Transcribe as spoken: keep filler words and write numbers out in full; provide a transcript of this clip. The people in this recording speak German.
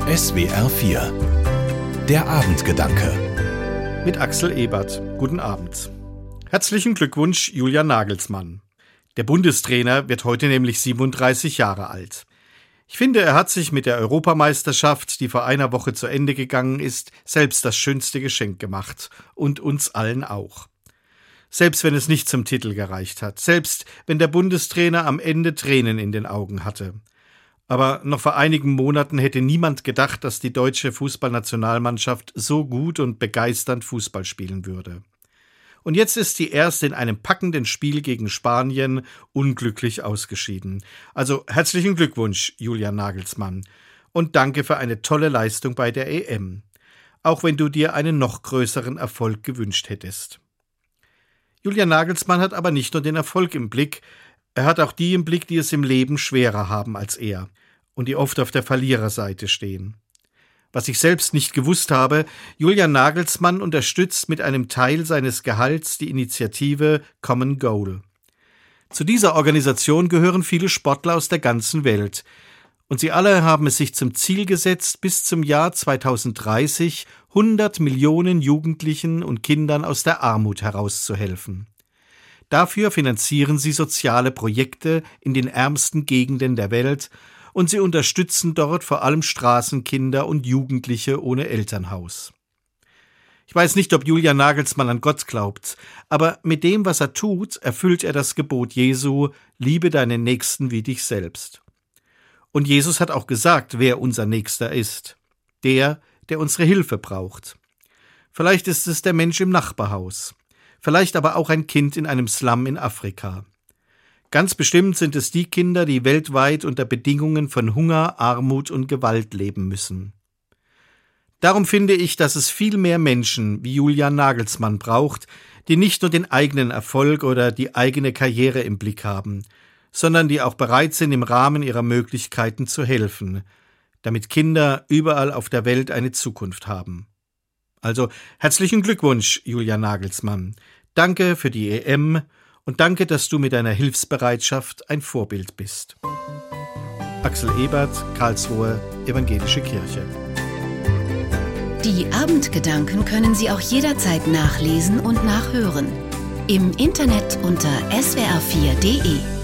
S W R vier. Der Abendgedanke. Mit Axel Ebert. Guten Abend. Herzlichen Glückwunsch, Julian Nagelsmann. Der Bundestrainer wird heute nämlich siebenunddreißig Jahre alt. Ich finde, er hat sich mit der Europameisterschaft, die vor einer Woche zu Ende gegangen ist, selbst das schönste Geschenk gemacht. Und uns allen auch. Selbst wenn es nicht zum Titel gereicht hat. Selbst wenn der Bundestrainer am Ende Tränen in den Augen hatte. Aber noch vor einigen Monaten hätte niemand gedacht, dass die deutsche Fußballnationalmannschaft so gut und begeisternd Fußball spielen würde. Und jetzt ist sie erst in einem packenden Spiel gegen Spanien unglücklich ausgeschieden. Also herzlichen Glückwunsch, Julian Nagelsmann. Und danke für eine tolle Leistung bei der E M. Auch wenn du dir einen noch größeren Erfolg gewünscht hättest. Julian Nagelsmann hat aber nicht nur den Erfolg im Blick, er hat auch die im Blick, die es im Leben schwerer haben als er und die oft auf der Verliererseite stehen. Was ich selbst nicht gewusst habe, Julian Nagelsmann unterstützt mit einem Teil seines Gehalts die Initiative Common Goal. Zu dieser Organisation gehören viele Sportler aus der ganzen Welt. Und sie alle haben es sich zum Ziel gesetzt, bis zum Jahr zweitausenddreißig hundert Millionen Jugendlichen und Kindern aus der Armut herauszuhelfen. Dafür finanzieren sie soziale Projekte in den ärmsten Gegenden der Welt und sie unterstützen dort vor allem Straßenkinder und Jugendliche ohne Elternhaus. Ich weiß nicht, ob Julian Nagelsmann an Gott glaubt, aber mit dem, was er tut, erfüllt er das Gebot Jesu: Liebe deinen Nächsten wie dich selbst. Und Jesus hat auch gesagt, wer unser Nächster ist. Der, der unsere Hilfe braucht. Vielleicht ist es der Mensch im Nachbarhaus. Vielleicht aber auch ein Kind in einem Slum in Afrika. Ganz bestimmt sind es die Kinder, die weltweit unter Bedingungen von Hunger, Armut und Gewalt leben müssen. Darum finde ich, dass es viel mehr Menschen wie Julian Nagelsmann braucht, die nicht nur den eigenen Erfolg oder die eigene Karriere im Blick haben, sondern die auch bereit sind, im Rahmen ihrer Möglichkeiten zu helfen, damit Kinder überall auf der Welt eine Zukunft haben. Also herzlichen Glückwunsch, Julian Nagelsmann. Danke für die E M und danke, dass du mit deiner Hilfsbereitschaft ein Vorbild bist. Axel Ebert, Karlsruhe, Evangelische Kirche. Die Abendgedanken können Sie auch jederzeit nachlesen und nachhören. Im Internet unter S W R vier punkt de.